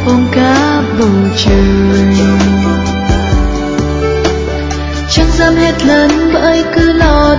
ôm cả bầu trời. Chẳng dám hét lớn bởi cứ lo